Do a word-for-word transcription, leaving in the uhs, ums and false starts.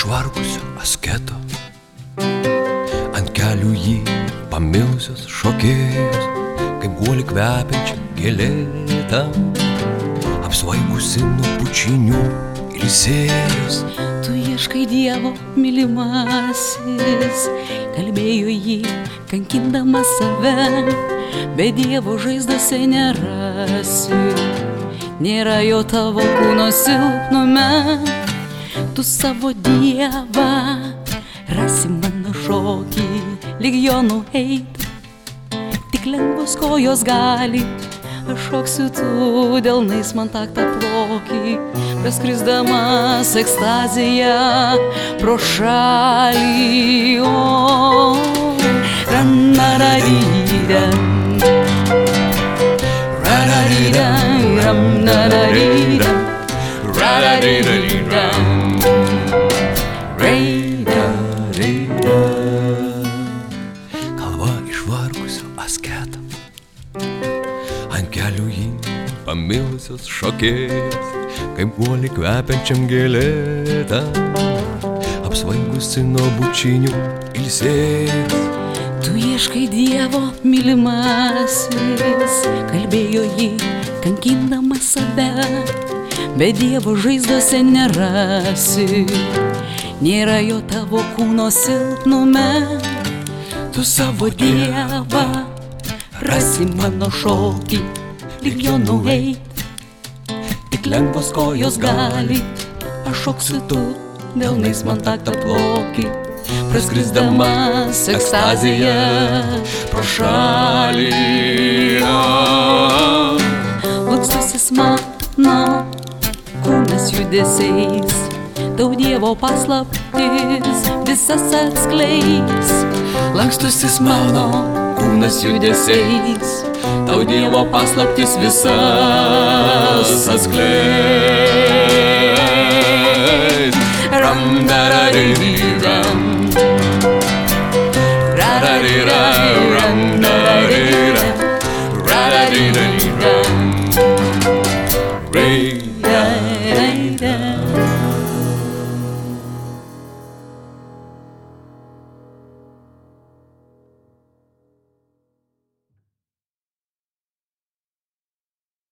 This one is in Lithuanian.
išvargusio asketo, ant kelių jį pamilusios šokėjos, kaip guolį kvepiančią gėlėtą, apsvaigusi nuo pučinių ilsėjos. Tu ieškai Dievo, mylimasis, kalbėjo jį, kankindama save, be Dievo žaizdose nerasi, nėra jo tavo kūno silpnume. Tu savo Dievą rasi mano šokį, lyg jo nueit, tik lengvos kojos gali. Aš šoksiu tu delnais man taktą plokį, praskrisdamas ekstaziją pro šalį. O, ranararidam, rararidam, ramnararidam, rararidam, reida. Kalva išvargusio asketo, ant kelių jį pamilusios šokėjos, kaip guolį kvepiančiam gėlėtą, apsvaigusi nuo bučinių ilsėjos. Tu ieškai Dievo, mylimasis, kalbėjo jį, kankindama save, be Dievo žaizdose nerasi, nėra jo tavo kūno silpnume. Tu savo Dievą rasi mano šokį, lyg jo nueit, tik lengvos kojos gali. Aš šoksiu tu delnais man taktą plokį, praskrisdamas ekstaziją pro šalį. Lakstusis mano kūnas judesiais, tau Dievo paslaptis visas atskleis. Lankstusis mano kūnas judesiais, tau Dievo paslaptis visas atskleis. Ram darariram, rararira, ram dararira, rararira, ram.